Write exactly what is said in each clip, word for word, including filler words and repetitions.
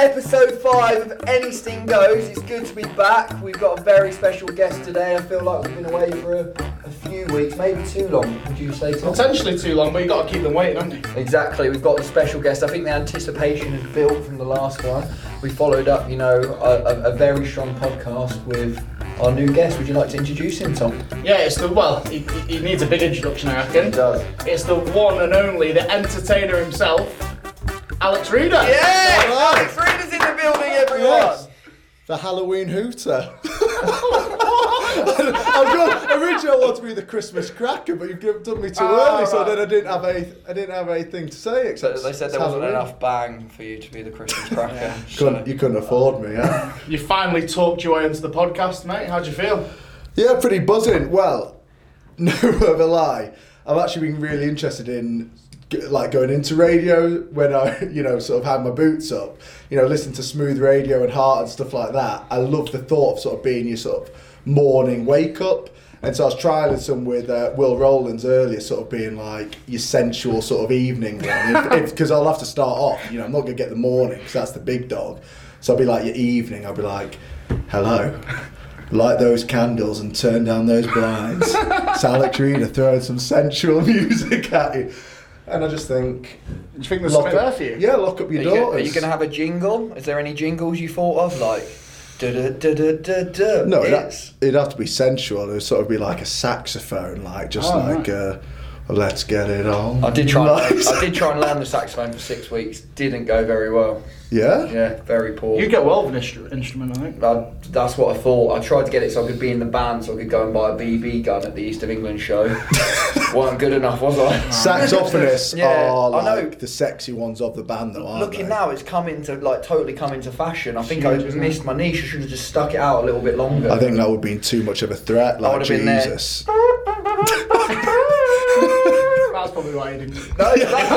episode five of Anything Goes. It's good to be back. We've got a very special guest today. I feel like we've been away for a, a few weeks, maybe too long, would you say, Tom? Potentially too long, but you've got to keep them waiting, haven't you? Exactly. We've got a special guest. I think the anticipation had built from the last one. We followed up, you know, a, a, a very strong podcast with our new guest. Would you like to introduce him, Tom? Yeah, it's the, well, he, he needs a big introduction, I reckon. He does. It's the one and only, the entertainer himself, Alex Reader. Yeah! All right. Alex Reader's in the building, everyone! Yes. The Halloween hooter. I'm going, originally I wanted to be the Christmas cracker, but you've given- done me too Oh, early, so right. then I didn't have a, I didn't have anything to say So except they said it's there wasn't Halloween. enough bang for you to be the Christmas cracker. Yeah. Couldn't, you couldn't afford me, yeah? You finally talked your way into the podcast, mate. How'd you feel? Yeah, pretty buzzing. Well, no of a lie. I've actually been really interested in g- like going into radio when I, you know, sort of had my boots up. You know, listen to smooth radio and Heart and stuff like that. I love the thought of sort of being your sort of morning wake up. And so I was trialling some with uh, Will Rowlands earlier, sort of being like your sensual sort of evening one. Because I'll have to start off, you know, I'm not going to get the morning because that's the big dog. So I'll be like your evening, I'll be like, hello. Light those candles and turn down those blinds. It's Alex Reader throwing some sensual music at you. And I just think... Do you think there's lock something up, there for you? Yeah, lock up your Are you, gonna, daughters. are you going to have a jingle? Is there any jingles you thought of? Like, da da da da da da. No, it'd, It's- ha- it'd have to be sensual. It'd sort of be like a saxophone, like just Oh, like, right. uh, let's get it on. I did try. And, Nice. I did try and learn the saxophone for six weeks. Didn't go very well. Yeah? Yeah, very poor. You get well with an instru- instrument, I think. I, that's what I thought. I tried to get it so I could be in the band, so I could go and buy a B B gun at the East of England show. Wasn't good enough, was I? Saxophonists Yeah, are I know. like the sexy ones of the band though, aren't Looking they? now, it's come into like totally come into fashion. I think Huge, I isn't missed my niche. I should have just stuck it out a little bit longer. I think that would have been too much of a threat, like would've been there. Jesus. That's probably why you didn't. No,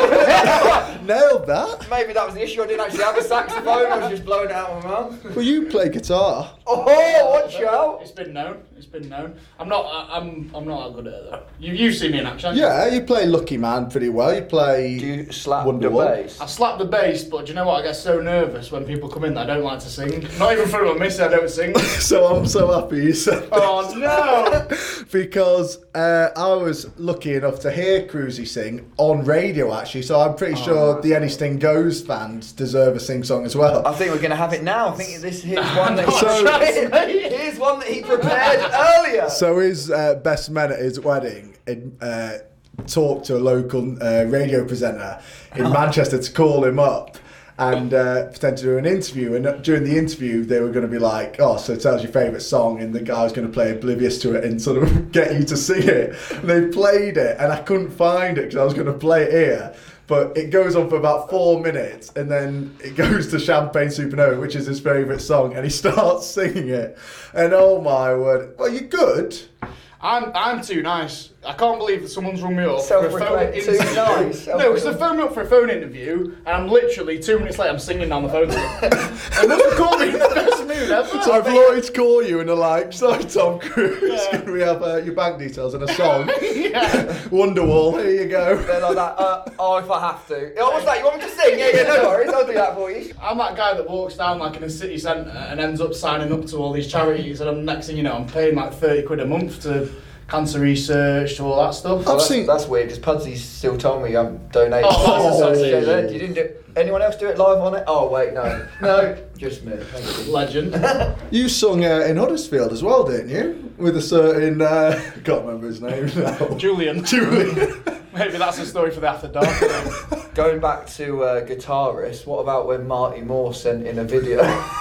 that- Nailed that. maybe that was the issue. I didn't actually have a saxophone. I was just blowing it out of my mouth. Well, you play guitar. Oh, watch out! It's been known. It's been known. I'm not. I, I'm. I'm not that good at it though. You. You've seen me in action. haven't you? Yeah, you play Lucky Man pretty well. You play... Do you slap Wonderwall. the bass? I slap the bass, but do you know what? I get so nervous when people come in that I don't like to sing. Not even for a miss, I don't sing. So I'm so happy you said that. Oh no! Because uh, I was lucky enough to hear Cruzy sing on radio actually, so I'm pretty Oh, sure right. the Anything Goes fans deserve a sing song as well. I think we're going to have it now. I think this here's one that So- he here's one that he prepared earlier. So his uh, best man at his wedding in, uh, talked to a local uh, radio presenter in Manchester to call him up and uh, pretend to do an interview. And during the interview, they were going to be like, "Oh, so tell us your favourite song," and the guy was going to play oblivious to it and sort of get you to sing it. And they played it, and I couldn't find it because I was going to play it here. But it goes on for about four minutes, and then it goes to Champagne Supernova, which is his favourite song, and he starts singing it. And oh my word, well, you're good. I'm. I'm too nice. I can't believe that someone's rung me up for a phone Self-proclaimed too interview. nice. No, because they phoned me up for a phone interview, and I'm literally two minutes late. I'm singing down the phone to them. They must have called me in the best mood ever. So if Lloyd's call you and they're like, "So Tom Cruise, Yeah. can we have uh, your bank details and a song?" Yeah. Wonderwall, here you go. They're like that. Uh, oh, if I have to. Oh, what's that? You want me to sing? Yeah, yeah. No worries. I'll do that for you. I'm that guy that walks down like in a city centre and ends up signing up to all these charities, and I'm, next thing you know, I'm paying like thirty quid a month to cancer research, to all that stuff. I've Well, that's, seen- that's weird because Pudsy's still told me I'm donating. Oh, that's Yeah, exciting. that- you didn't do. Anyone else do it live on it? Oh wait, no, no, just me. Thank you. Legend. You sung uh, in Huddersfield as well, didn't you? With a certain, uh, can't remember his name now. Julian. Julian. Maybe that's a story for the After Dark. Going back to uh, guitarists, what about when Marty Moore sent in a video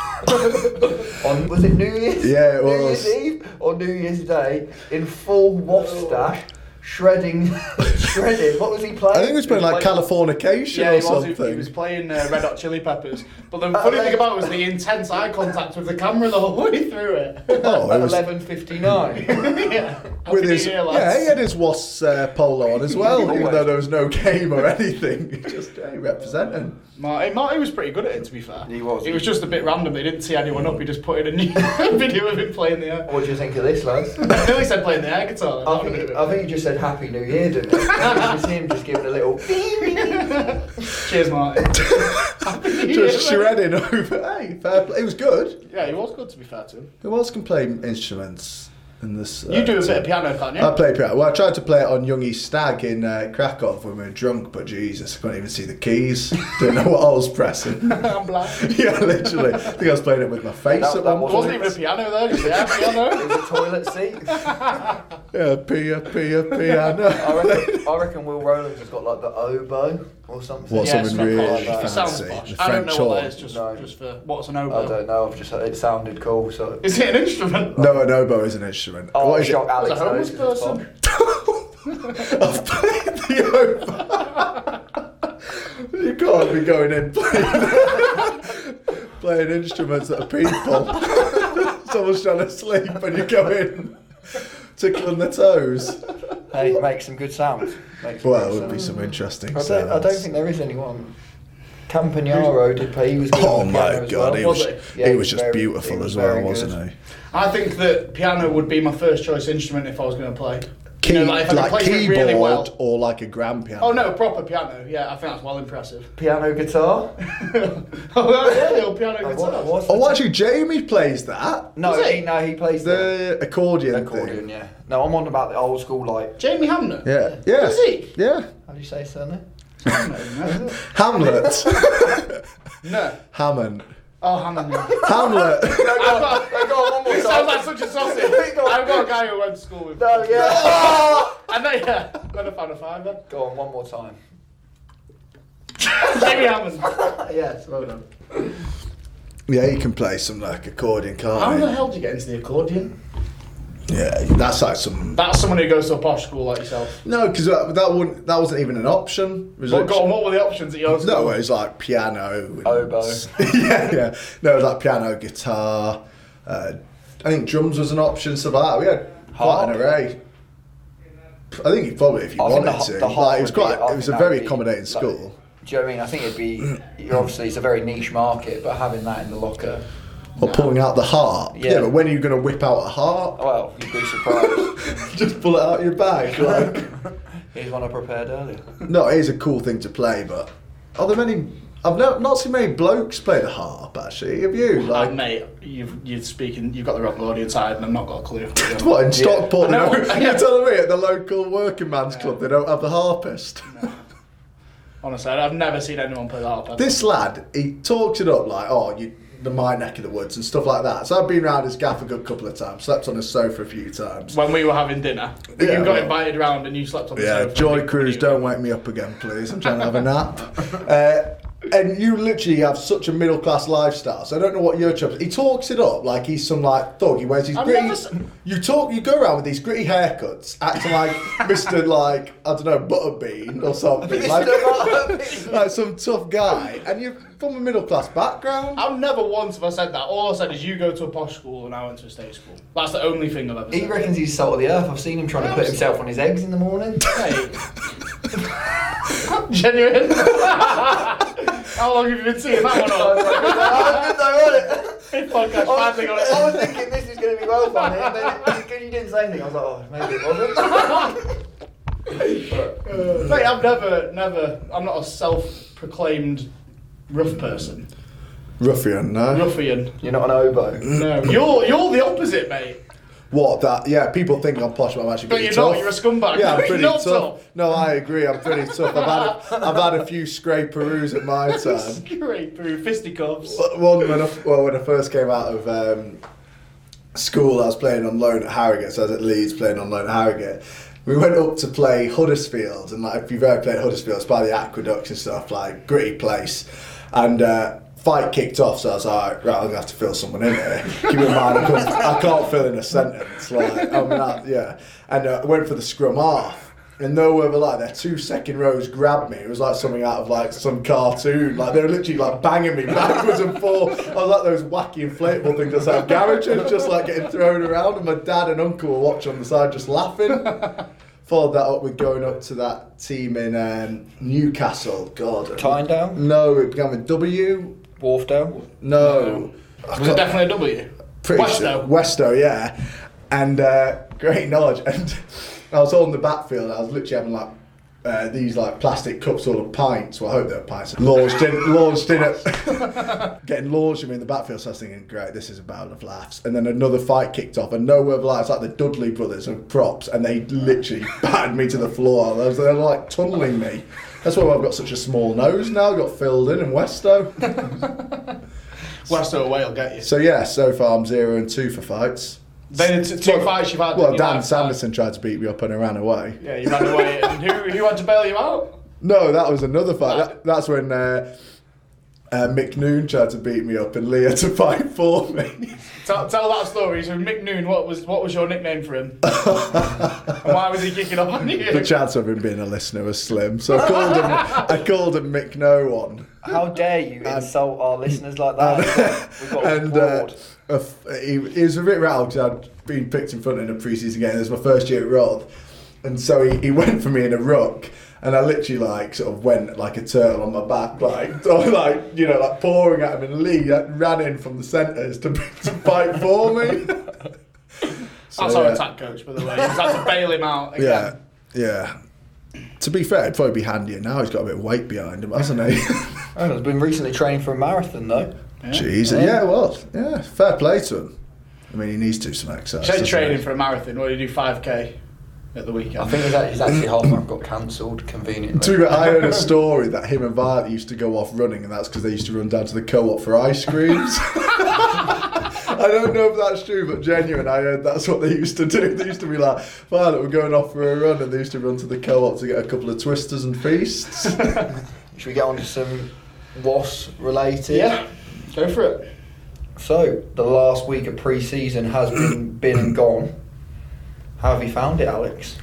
on, was it New Year's? Yeah, it New was. Year's Eve or New Year's Day in full mustache, shredding, shredding. What was he playing? I think he was playing like Californication Yeah, or he was, something. he, he was playing uh, Red Hot Chili Peppers. But the funny thing about it was the intense eye contact with the camera the whole way through it. Oh, At it was eleven fifty-nine. Yeah. with Happy his New Year, yeah, lads. he had his Wasps uh, polo on as well, even Always. though there was no game or anything. He just uh, representing. Marty, Marty was pretty good at it, to be fair. He was. It was just a bit random. He didn't see anyone up. He just put in a new video of him playing the air. What do you think of this, lads? I nearly said playing the air guitar. Then. I That would have think, been I a bit think he just said said Happy New Year, didn't it? It was him just giving a little. Cheers, Martin. Just shredding over. Hey, fair play. It was good. Yeah, he was good, to be fair to him. Who else can play instruments in this? Uh, You do a bit of piano, can't you? I play piano. Well, I tried to play it on Youngie Stag in uh, Krakow when we were drunk, but Jesus, I couldn't even see the keys. Didn't know what I was pressing. I'm blind. Yeah, literally. I think I was playing it with my face That- at that one It point. wasn't even a piano there, just yeah, piano. It was a toilet seat. Yeah, pia, pia, piano. I reckon, I reckon Will Rowlands has got like the oboe or something. What's Yeah, something it's not really posh. It sounds fancy? posh. The I don't French know what that horn. is, just, No. just for what's an I oboe. don't know. I've just it sounded cool. So. Is it an instrument? No, an oboe is an instrument. Oh, what is shock it? Alex As a homeless knows 'cause person. I've played the oboe. You can't be going in playing, playing instruments that are people. Someone's trying to sleep and you go in tickling their toes. it's fun. Hey, make some good sounds. Make some Well, good it would be sounds. some interesting I don't, I don't sounds. think there is anyone. Campagnaro did play. He was good Oh on the piano my as god, well. he was, Was Yeah, he he was was just very- beautiful he was as well, very wasn't good. he? I think that piano would be my first choice instrument if I was going to play. Key, You know, like if I could like play it keyboard really well. or like a grand piano. Oh no, proper piano. Yeah, I think that's well impressive. Piano guitar. Oh yeah, the old piano Uh, guitar. what- what's Oh, the- actually, Jamie plays that. No, Is he, it? no, he plays the The accordion, accordion. thing. Yeah. No, I'm on about the old school. Like, Jamie Hamner. Yeah, yeah. Does he? Yeah. how do you say surname? Hamlet. No. Hammond. Oh, Hamner. Hamlet. No, go on, no, go on, one more It time. sounds like such a sausage. Go on. I've got a guy who went to school with. No, yeah. And then yeah, then I found a fiver. Go on, one more time. Jamie Hammond. Yes, well done. Yeah, he can play some like accordion, can't How he? the hell did you get into the accordion? Yeah, that's like some. That's someone who goes to a posh school like yourself. No, because that, that wouldn't. That wasn't even an option. It was What, like- go on, what were the options at your school? No, it was like piano. And, Oboe. yeah, yeah. No, it was like piano, guitar. Uh, I think drums was an option. Stuff like that. We had quite an Harp. array. I think you probably, if you I think wanted the, to, the like, harp it was would be- quite. I It was think a that very would be, accommodating like, school. Do you know what I mean? I think it'd be. You're obviously, it's a very niche market, but having that in the locker. Or pulling out the harp. Yeah. Yeah. But when are you going to whip out a harp? Well, you'd be surprised. Just pull it out of your bag. Like. Here's one I prepared earlier. No, it is a cool thing to play, but are there many? I've no, not seen many blokes play the harp. Actually, have you? Like, Like, mate, you've, you're speaking, you've got the wrong audience side and I've not got a clue. what in Stockport? I know. they don't- You're telling me at the local working man's club they don't have the harpist. Honestly, I've never seen anyone play the harp. ever. This lad, he talks it up like, oh, you, the my neck of the woods and stuff like that. So I've been round his gaff a good couple of times, slept on his sofa a few times. When we were having dinner, Yeah, you got well- invited round and you slept on the Yeah, sofa. Joy and Cruz, you- don't wake me up again, please. I'm trying to have a nap. Uh, and you literally have such a middle class lifestyle, so I don't know what your job is. He talks it up like he's some like thug. He wears his I've gritty. never s- You talk. You go around with these gritty haircuts, acting like Mister like I don't know Butterbean or something, like, like some tough guy, and you're from a middle class background. I've never once have I said that. All I said is you go to a posh school and I went to a state school. That's the only thing I've ever said. He reckons he's salt of the earth. I've seen him trying to put himself on his eggs in the morning. Hey. Genuine. How long have you been seeing that one on? I didn't know it. Big podcast, I bad was, thing on I was it. thinking this is going to be well funny, and then because you didn't say anything, I was like, oh, maybe it wasn't. Mate, I've never, never, I'm not a self-proclaimed rough person. Ruffian, no. Ruffian. You're not an oboe. No. You're, you're the opposite, mate. What that? Yeah, people think I'm posh, but I'm actually But pretty you're tough. not, you're a scumbag. Yeah, I'm You're pretty not tough. No, I agree. I'm pretty tough. I've had a, I've had a few scraperoos at my time. Great, through fisticuffs. One when I, well, when I first came out of um, school, I was playing on loan at Harrogate. So I was at Leeds playing on loan at Harrogate. We went up to play Huddersfield, and like if you've ever played Huddersfield, it's by the aqueducts and stuff, like gritty place. And uh, fight kicked off, so I was like, right, I'm gonna have to fill someone in here. Keep in mind, I can't, I can't fill in a sentence. Like, I'm not, yeah. And uh, I went for the scrum half. And nowhere but like their two second rows grabbed me. It was like something out of like some cartoon. Like they were literally like banging me backwards and forwards. I was like those wacky inflatable things that's out of garages, just like getting thrown around. And my dad and uncle were watching on the side, just laughing. Followed that up with going up to that team in um, Newcastle. God. Tyndale? No, it began with W. Wharfdale? No. I Was it can't- definitely a W? Pretty Westo. sure. Westo, yeah. And uh, great knowledge. And I was on the backfield. I was literally having like uh, these like plastic cups full of pints. Well, I hope they were pints. Launched in, launched in it, getting launched at me in the backfield. So I was thinking, great, this is a battle of laughs. And then another fight kicked off, and no word of lies, like the Dudley brothers of props, and they literally battered me to the floor. They were like tunneling me. That's why I've got such a small nose now. I got filled in in Westow. Westow away will get you. So yeah, so far I'm zero and two for fights. Then it's two well, fights you've had. Well, you Dan know, Sanderson tried to beat me up and I ran away. Yeah, you ran away. And who, who had to bail you out? No, that was another fight. That, that's when uh, uh, Mick Noon tried to beat me up and Lee had to fight for me. Tell, tell that story. So Mick Noon, what was what was your nickname for him? And why was he kicking up on you? The chance of him being a listener was slim, so I called him. I called him Mick No One. How dare you insult our listeners like that? We've got a And uh, board. a f- he, he was a bit rattled because I'd been picked in front in a pre-season game. It was my first year at Rod, and so he, he went for me in a ruck. And I literally like sort of went like a turtle on my back, like like you know, like pouring at him. And Lee like, ran in from the centres to, to fight for me. So, That's our yeah. attack coach, by the way. He's had to bail him out again. Yeah, yeah. To be fair, it'd probably be handier now. He's got a bit of weight behind him, hasn't he? Oh, he's been recently training for a marathon though. Yeah. Jeez, yeah. yeah, well, yeah, fair play to him. I mean, he needs to do some exercise. He said doesn't training he? for a marathon. What did he do? five K at the weekend. I think his, his actually half marathon got cancelled conveniently. To be fair, I heard a story that him and Violet used to go off running, and that's because they used to run down to the co-op for ice creams. I don't know if that's true, but genuine, I heard that's what they used to do. They used to be like, Violet, we're going off for a run, and they used to run to the co-op to get a couple of twisters and feasts. Should we get on to some W A S related? Yeah, go for it. So, the last week of pre-season has been been and gone. How have you found it, Alex?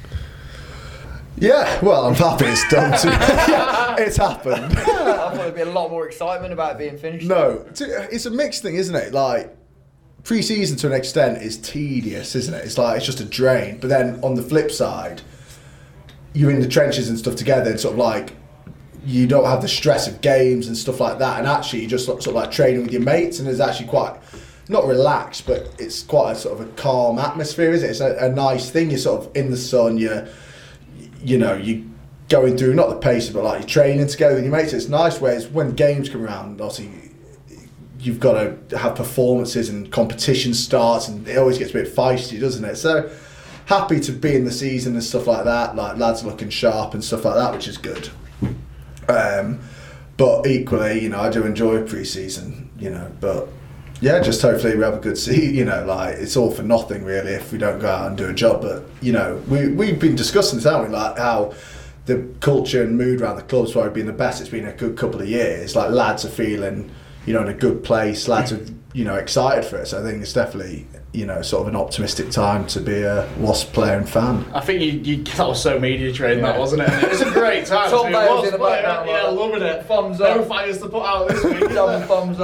Yeah, well, I'm happy it's done. Too. Yeah, it's happened. I thought there'd be a lot more excitement about it being finished. No, it's a mixed thing, isn't it? Like, pre-season to an extent is tedious, isn't it? It's like, it's just a drain. But then on the flip side, you're in the trenches and stuff together, and sort of like, you don't have the stress of games and stuff like that. And actually, you're just sort of like training with your mates, and there's actually quite, not relaxed, but it's quite a sort of a calm atmosphere, isn't it? It's a, a nice thing. You're sort of in the sun, you're, you know, you going through, not the pace, but like you're training together with your mates. It's nice, whereas when games come around, obviously, you've got to have performances and competition starts, and it always gets a bit feisty, doesn't it? So happy to be in the season and stuff like that, like lads looking sharp and stuff like that, which is good. Um, but equally, you know, I do enjoy pre-season, you know, but yeah, just hopefully we have a good season, you know, like it's all for nothing really if we don't go out and do a job. But, you know, we, we've been discussing this, haven't we, like how the culture and mood around the club's probably been the best it's been in a good couple of years. Like lads are feeling, you know, in a good place, lads are, you know, excited for it. So I think it's definitely, you know, sort of an optimistic time to be a W A S player and fan. I think you, you that was so media trained, yeah. That wasn't it? It was a great time. Tom to be Bale's a in the player. background, Yeah, like, loving it. Thumbs No up. fires to put out this week. Double thumbs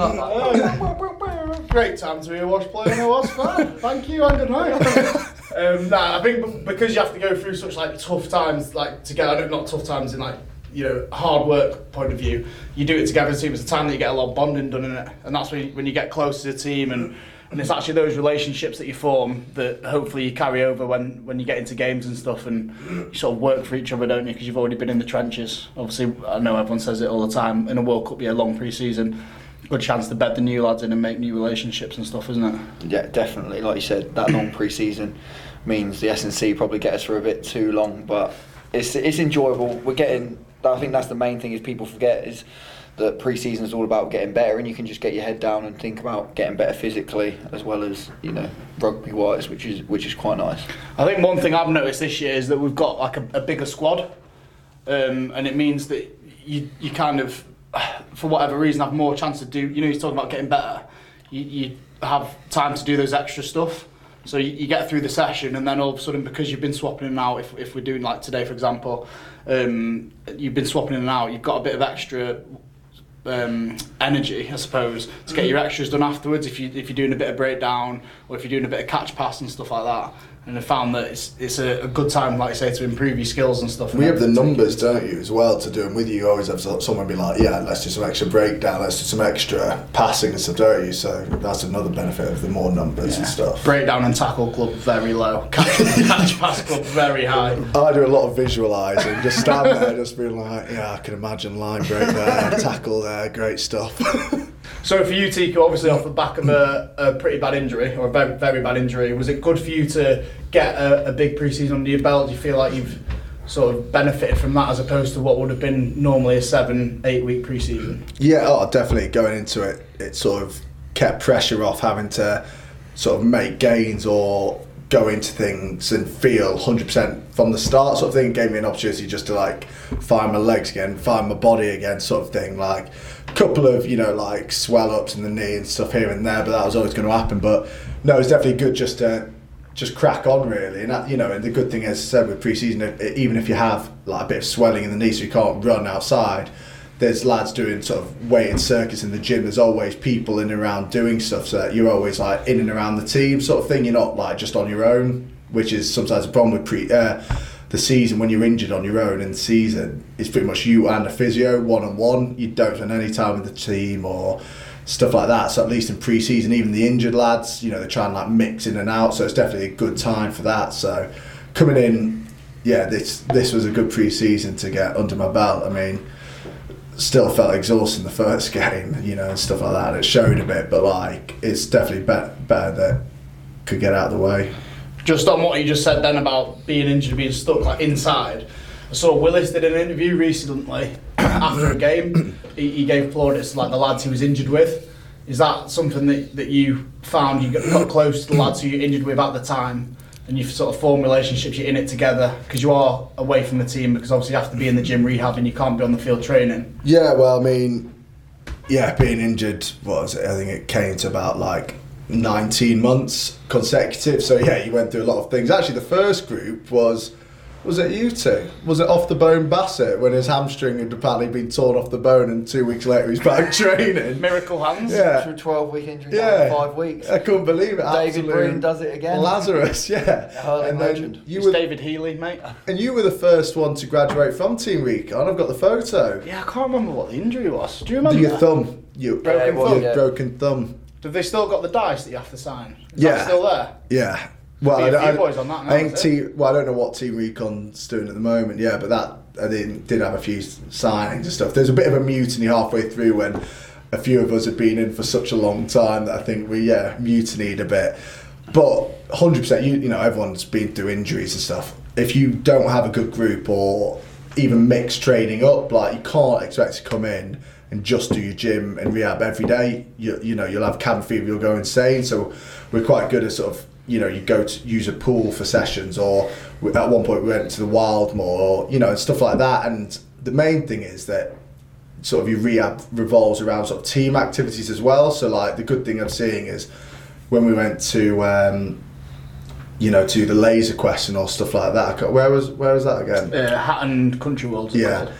up. Great time to be a W A S player and a W A S fan. Thank you and good night. um, nah, I think because you have to go through such like tough times, like together, not tough times in like, you know, hard work point of view, you do it together as a team. It's a time that you get a lot of bonding done in it, and that's when you, when you get close to the team, and and it's actually those relationships that you form that hopefully you carry over when, when you get into games and stuff, and you sort of work for each other, don't you? Because you've already been in the trenches. Obviously, I know everyone says it all the time. In a World Cup, yeah, long pre-season, good chance to bed the new lads in and make new relationships and stuff, isn't it? Yeah, definitely. Like you said, that long pre-season means the S and C probably get us for a bit too long, but it's it's enjoyable. We're getting. I think that's the main thing is people forget is that pre-season is all about getting better, and you can just get your head down and think about getting better physically as well as, you know, rugby-wise, which is which is quite nice. I think one thing I've noticed this year is that we've got like a, a bigger squad, um, and it means that you you kind of, for whatever reason, have more chance to do. You know, you're talking about getting better. You, you have time to do those extra stuff. So you, you get through the session, and then all of a sudden, because you've been swapping in and out, if if we're doing like today, for example, um, you've been swapping in and out, you've got a bit of extra um, energy, I suppose, to get your extras done afterwards. If you if you're doing a bit of breakdown, or if you're doing a bit of catch pass and stuff like that, and I found that it's it's a, a good time, like you say, to improve your skills and stuff. We have the numbers, don't you, as well, to do them with you. You always have someone be like, yeah, let's do some extra breakdown, let's do some extra passing and stuff, don't you? So that's another benefit of the more numbers Yeah. and stuff. Breakdown and tackle club very low. Catch, catch pass club very high. I do a lot of visualising, just stand there, just being like, yeah, I can imagine line break there, tackle there, great stuff. So for you, Tico, obviously off the back of a, a pretty bad injury, or a very, very bad injury, was it good for you to get a, a big pre-season under your belt? Do you feel like you've sort of benefited from that as opposed to what would have been normally a seven, eight week pre-season? Yeah, oh, definitely going into it, it sort of kept pressure off having to sort of make gains or go into things and feel one hundred percent from the start sort of thing. It gave me an opportunity just to like find my legs again, find my body again sort of thing. Like a couple of, you know, like swell ups in the knee and stuff here and there, but that was always going to happen. But no, it's definitely good just to just crack on really. And that, you know, and the good thing, as I said, with pre-season, even if you have like a bit of swelling in the knee so you can't run outside, there's lads doing sort of weighted circuits in the gym. There's always people in and around doing stuff, so that you're always like in and around the team sort of thing. You're not like just on your own, which is sometimes a problem with pre uh, the season. When you're injured on your own in the season, it's pretty much you and a physio one on one. You don't spend any time with the team or stuff like that. So at least in pre-season, even the injured lads, you know, they try and like mix in and out. So it's definitely a good time for that. So coming in, yeah, this this was a good pre-season to get under my belt. I mean, still felt exhausted in the first game, you know, and stuff like that. It showed a bit, but like it's definitely better, better that could get out of the way. Just on what you just said then about being injured, being stuck like inside. I saw Willis did an interview recently after a game. He, he gave plaudits to like the lads he was injured with. Is that something that, that you found you got close to the lads who you injured with at the time, and you've sort of formed relationships, you're in it together, because you are away from the team, because obviously you have to be in the gym rehabbing, you can't be on the field training? Yeah, well, I mean, yeah, being injured, what was it? I think it came to about like nineteen months consecutive. So yeah, you went through a lot of things. Actually, the first group was, was it you two? Was it off the bone Bassett when his hamstring had apparently been torn off the bone and two weeks later he's back training? Miracle hands? Yeah. Through twelve week injury, Yeah. five weeks. I couldn't believe it. David Absolute Breen does it again. Lazarus, yeah. Hurling And then legend. you It's were, David Healy, mate. and you were the first one to graduate from Team Recon. I've got the photo. Yeah, I can't remember what the injury was. Do you remember? Your that? thumb. You Broken Yeah, it was, thumb. yeah. broken thumb. Have they still got the dice that you have to sign? Is Yeah. that still there? Yeah. Well, Be a I, few don't- boys on that now, I think is it? team. Well, I don't know what Team Recon's doing at the moment. Yeah, but that I did, did have a few signings and stuff. There's a bit of a mutiny halfway through when a few of us had been in for such a long time that I think we yeah mutinied a bit. But one hundred percent, you you know, everyone's been through injuries and stuff. If you don't have a good group or even mix training up, like you can't expect to come in and just do your gym and rehab every day. You you know, you'll have cabin fever, you'll go insane. So we're quite good at sort of, you know, you go to use a pool for sessions, or we, at one point we went to the Wildmoor, or, you know, and stuff like that. And the main thing is that sort of your rehab revolves around sort of team activities as well. So like the good thing I'm seeing is when we went to, um, you know, to the laser quest and all stuff like that. I can't- Where was where was that again? Uh, Hatton Country Worlds. Yeah.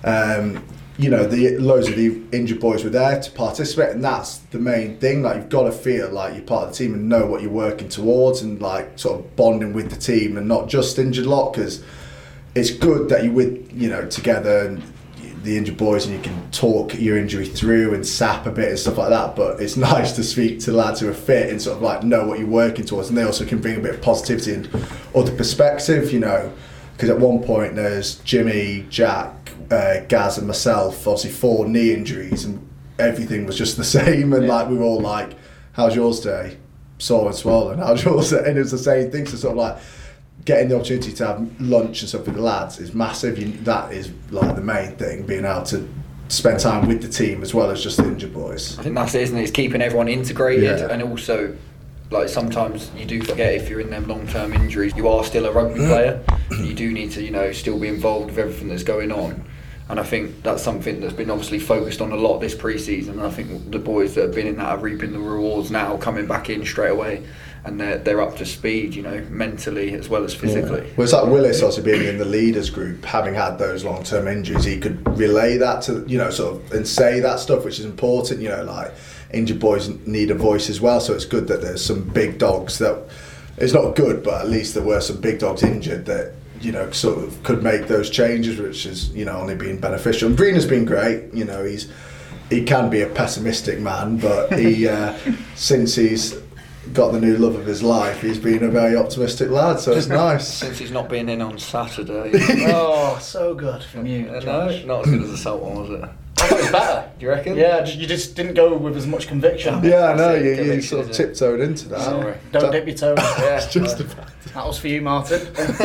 Um, you know, the loads of the injured boys were there to participate, and that's the main thing. Like, you've got to feel like you're part of the team and know what you're working towards, and like sort of bonding with the team and not just injured lot, because it's good that you're with, you know, together and the injured boys, and you can talk your injury through and sap a bit and stuff like that. But it's nice to speak to lads who are fit and sort of like know what you're working towards, and they also can bring a bit of positivity and other perspective, you know. Because at one point there's Jimmy, Jack, uh, Gaz and myself, obviously four knee injuries, and everything was just the same, and Yeah. like we were all like, how's yours today? Sore and swollen. How's yours today? And it was the same thing. So sort of like getting the opportunity to have lunch and stuff with the lads is massive. You, that is like the main thing, being able to spend time with the team as well as just the injured boys. I think that's it, isn't it? It's keeping everyone integrated, Yeah. and also, like, sometimes you do forget if you're in them long-term injuries, you are still a rugby player. You do need to, you know, still be involved with everything that's going on. And I think that's something that's been obviously focused on a lot this pre-season. And I think the boys that have been in that are reaping the rewards now, coming back in straight away, and they're they're up to speed, you know, mentally as well as physically. Yeah. Well, it's like Willis also being in the leaders group, having had those long-term injuries, he could relay that to, you know, sort of, and say that stuff, which is important, you know, like injured boys need a voice as well. So it's good that there's some big dogs that it's not good, but at least there were some big dogs injured that, you know, sort of could make those changes, which has, you know, only been beneficial. And Breener's been great. You know, he's he can be a pessimistic man, but he uh, since he's got the new love of his life, he's been a very optimistic lad, so it's nice. Since he's not been in on Saturday. Oh, so good from you. Uh, no, not as good as the Salt one, was it? I thought it was better. Do you reckon? Yeah, you just didn't go with as much conviction. Yeah, I know, you, you Conviction, sort of isn't it? tiptoed into that. Sorry. Don't That- dip your toes. Yeah, It's just uh, about- that was for you, Martin.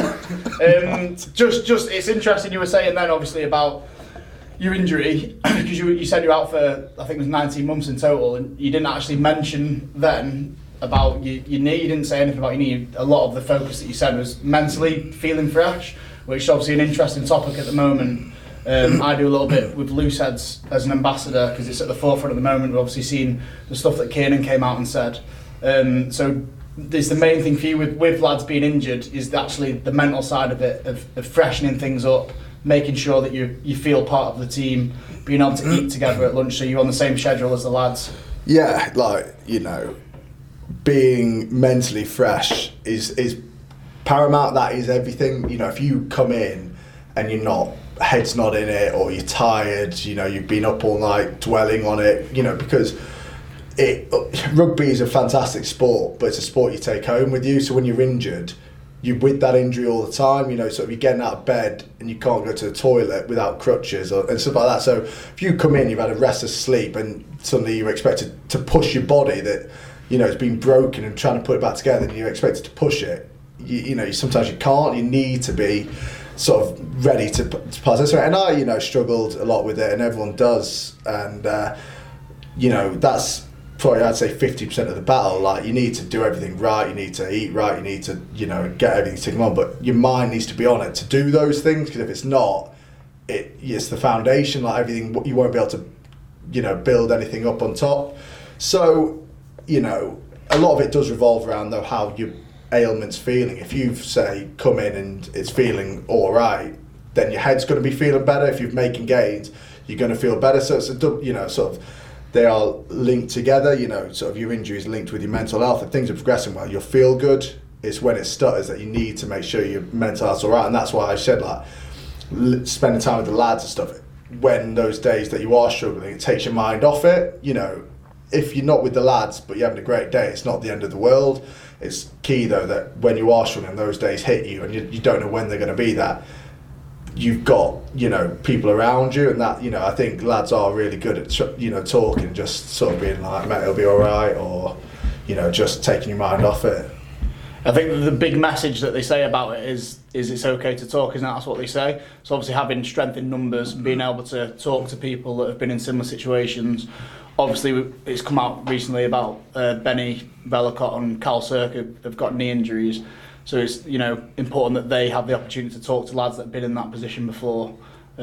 um, just, just, it's interesting you were saying then, obviously, about your injury, because you, you said you were out for, I think it was nineteen months in total, and you didn't actually mention then about your, your knee. You didn't say anything about your knee. A lot of the focus that you said was mentally feeling fresh, which is obviously an interesting topic at the moment. Um, I do a little bit with Looseheads as an ambassador because it's at the forefront at the moment. We've obviously seen the stuff that Kiernan came out and said. Um, so this the main thing for you with, with lads being injured is actually the mental side of it, of, of freshening things up, making sure that you you feel part of the team, being able to eat together at lunch so you're on the same schedule as the lads. Yeah, like, you know, being mentally fresh is is paramount. That is everything. You know, if you come in and you're not, head's not in it, or you're tired, you know, you've been up all night dwelling on it, you know, because it rugby is a fantastic sport, but it's a sport you take home with you. So when you're injured, you're with that injury all the time, you know, sort of you're getting out of bed and you can't go to the toilet without crutches or, and stuff like that. So if you come in, you've had a restless sleep and suddenly you're expected to push your body that, you know, it's been broken and trying to put it back together, and you're expected to push it, you, you know, sometimes you can't. You need to be sort of ready to, to participate. And I, you know, struggled a lot with it, and everyone does. And, uh, you know, that's probably, I'd say, fifty percent of the battle. Like, you need to do everything right, you need to eat right, you need to, you know, get everything ticking on, but your mind needs to be on it to do those things, because if it's not, it, it's the foundation, like everything, you won't be able to, you know, build anything up on top. So, you know, a lot of it does revolve around, though, how your ailment's feeling. If you've, say, come in and it's feeling all right, then your head's going to be feeling better. If you're making gains, you're going to feel better. So it's a, dou- you know, sort of, they are linked together, you know, sort of your injury is linked with your mental health. If things are progressing well, you'll feel good. It's when it stutters that you need to make sure your mental health's all right. And that's why I said, like, l- spending time with the lads and stuff, when those days that you are struggling, it takes your mind off it. You know, if you're not with the lads but you're having a great day, it's not the end of the world. It's key, though, that when you are struggling, those days hit you and you, you don't know when they're going to be, that you've got, you know, people around you, and that, you know, I think lads are really good at, you know, talking, just sort of being like, mate, it'll be all right, or, you know, just taking your mind off it. I think the big message that they say about it is is it's okay to talk, isn't that? That's what they say. So obviously having strength in numbers, being able to talk to people that have been in similar situations. Obviously it's come out recently about uh, Benny Vellacott and Cal Circa have got knee injuries. So it's, you know, important that they have the opportunity to talk to lads that have been in that position before,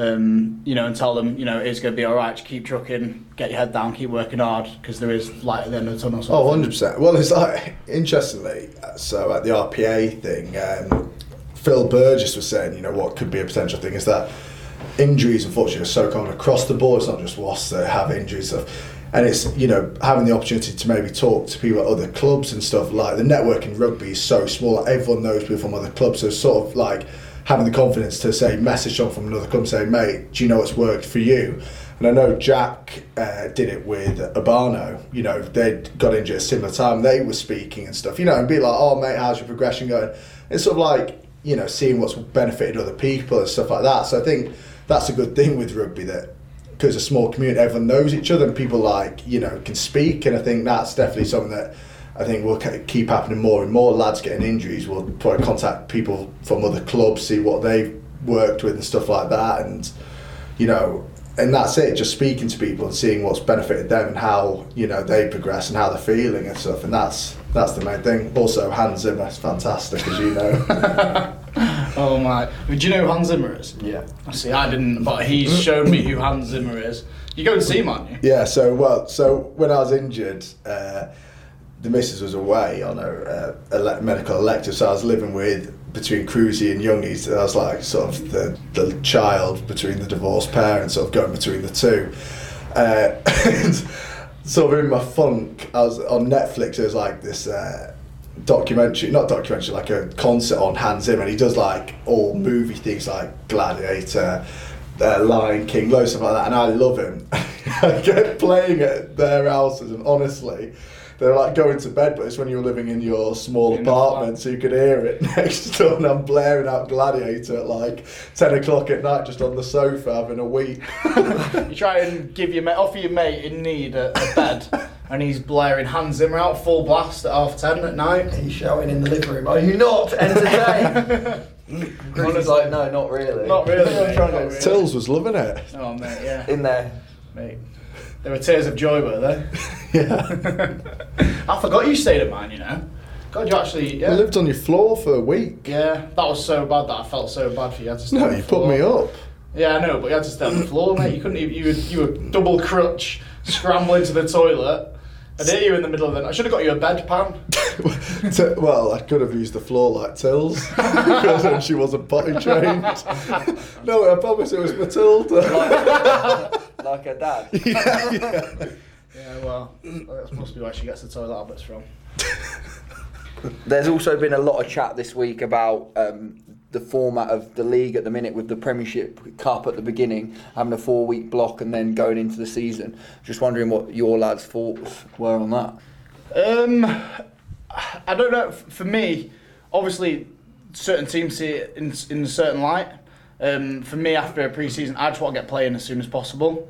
um, you know, and tell them, you know, it's going to be all right, just keep trucking, get your head down, keep working hard, because there is light at the end of the tunnel. Oh, one hundred percent. Well, it's like, interestingly, so at the R P A thing, um, Phil Burgess was saying, you know, what could be a potential thing is that injuries, unfortunately, are so common across the board. It's not just Wasps that have injuries. So, and it's, you know, having the opportunity to maybe talk to people at other clubs and stuff. Like, the network in rugby is so small, like, everyone knows people from other clubs. So it's sort of like having the confidence to say, message someone from another club saying, mate, do you know what's worked for you? And I know Jack uh, did it with Urbano. You know, they'd got injured at a similar time. They were speaking and stuff, you know, and be like, oh, mate, how's your progression going? It's sort of like, you know, seeing what's benefited other people and stuff like that. So I think that's a good thing with rugby, that because a small community, everyone knows each other and people, like, you know, can speak. And I think that's definitely something that I think will keep happening more and more. Lads getting injuries will probably contact people from other clubs, see what they've worked with and stuff like that. And, you know, and that's it, just speaking to people and seeing what's benefited them and how, you know, they progress and how they're feeling and stuff. And that's that's the main thing. Also, Hans Zimmer is fantastic, as you know. Oh my! Do you know who Hans Zimmer is? Yeah. See, I didn't, but he's shown me who Hans Zimmer is. You go and see him, aren't you? Yeah. So well, so when I was injured, uh, the missus was away on a, uh, ele- medical elective, so I was living with between Cruzy and Youngies. I was like sort of the the child between the divorced parents, sort of going between the two. Uh, and sort of in my funk, I was on Netflix. It was like this. Uh, documentary, not documentary, like a concert on Hans Zimmer, and he does like all movie things like Gladiator, uh, Lion King, loads of stuff like that, and I love him. I get playing at their houses, and honestly, they're like going to bed, but it's when you're living in your small in apartment, so you could hear it next door, and I'm blaring out Gladiator at like ten o'clock at night, just on the sofa having a weep. You try and give your mate, offer your mate in need a, a bed, and he's blaring Hans Zimmer out full blast at half ten at night. He's shouting in the living room, "Are you not entertained?" He's like, "No, not really." Not really. I'm mate, trying not to really. Tills was loving it. Oh mate, yeah. in there. Mate, there were tears of joy, were there? Yeah. I forgot you stayed at mine, you know. God, you actually, yeah. I lived on your floor for a week. Yeah, that was so bad that I felt so bad for you. You had to stay No, on the you floor. put me up. Yeah, I know, but you had to stay on the floor, mate. You couldn't even, you were, you were double crutch, scrambling to the toilet. I did you in the middle of the night. I should have got you a bedpan. T- well, I could have used the floor like Tills because then she wasn't potty trained. No, I promise it was Matilda. Like, like her dad. yeah, yeah. Yeah, well, that must be where she gets the toilet habits from. There's also been a lot of chat this week about um, the format of the league at the minute, with the Premiership Cup at the beginning, having a four-week block and then going into the season. Just wondering what your lads' thoughts were on that. Um, I don't know. For me, obviously, certain teams see it in, in a certain light. Um, for me, after a pre-season, I just want to get playing as soon as possible.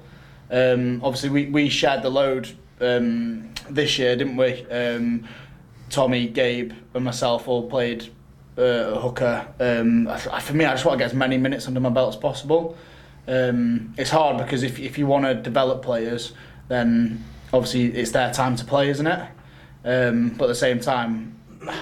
Um, obviously, we, we shared the load um, this year, didn't we? Um, Tommy, Gabe, and myself all played uh, hooker. Um, for me, I just want to get as many minutes under my belt as possible. Um, it's hard because if if you want to develop players, then obviously it's their time to play, isn't it? Um, but at the same time,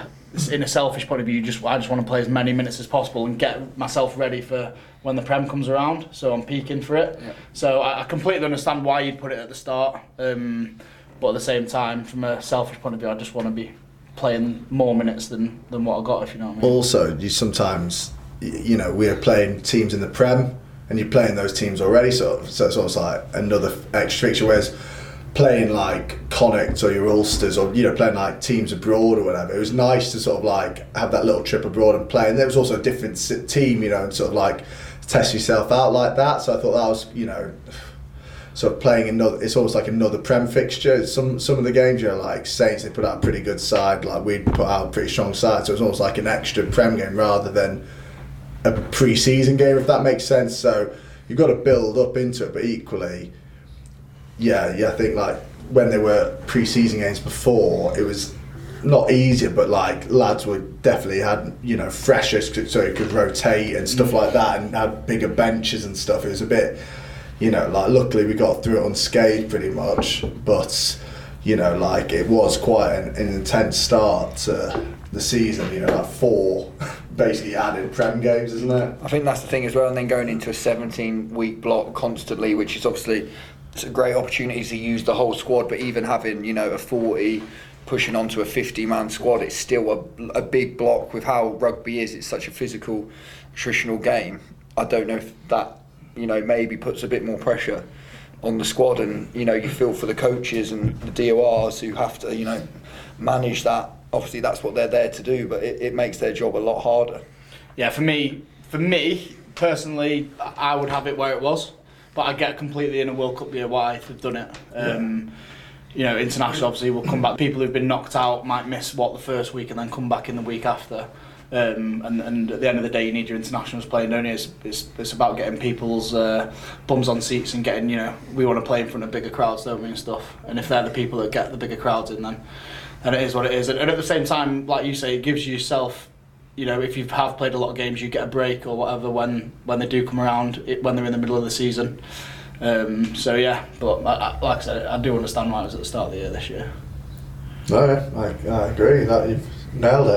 in a selfish point of view, just I just want to play as many minutes as possible and get myself ready for when the Prem comes around. So I'm peaking for it. Yeah. So I, I completely understand why you'd put it at the start. Um, but at the same time, from a selfish point of view, I just want to be playing more minutes than, than what I got, if you know what I mean. Also, you sometimes, you know, we're playing teams in the Prem, and you're playing those teams already, so, so it's almost like another extra fixture. Whereas playing like Connacht or your Ulsters, or you know, playing like teams abroad or whatever, it was nice to sort of like have that little trip abroad and play. And there was also a different team, you know, and sort of like test yourself out like that. So I thought that was, you know, sort of playing another. It's almost like another Prem fixture. Some some of the games, you know, like Saints, they put out a pretty good side. Like we'd put out a pretty strong side, so it was almost like an extra Prem game rather than a pre-season game, if that makes sense. So you've got to build up into it, but equally, yeah, yeah. I think like when they were pre-season games before, it was not easier, but like lads were definitely had, you know, fresher, so you could rotate and stuff like that, and had bigger benches and stuff. It was a bit, you know, like luckily we got through it unscathed pretty much, but you know, like it was quite an, an intense start to the season. You know, like four basically added Prem games, isn't it? I think that's the thing as well, and then going into a seventeen week block constantly, which is obviously it's a great opportunity to use the whole squad, but even having, you know, a forty pushing onto a fifty man squad, it's still a, a big block. With how rugby is, it's such a physical, attritional game. I don't know if that, you know, maybe puts a bit more pressure on the squad, and you know, you feel for the coaches and the D O Rs who have to, you know, manage that. Obviously that's what they're there to do, but it, it makes their job a lot harder. Yeah, for me, for me personally, I would have it where it was, but I get completely in a World Cup year why they've done it. Um, yeah. You know, international obviously will come back. People who've been knocked out might miss what the first week and then come back in the week after. Um, and, and at the end of the day, you need your internationals playing, don't you? It's, it's, it's about getting people's uh, bums on seats and getting, you know, we want to play in front of bigger crowds, don't we, and stuff. And if they're the people that get the bigger crowds in, then, then it is what it is. And, and at the same time, like you say, it gives you yourself, you know, if you have played a lot of games, you get a break or whatever when, when they do come around, it, when they're in the middle of the season. Um, so yeah, but I, I, like I said, I do understand why it was at the start of the year this year. No, I, I agree. That you've nailed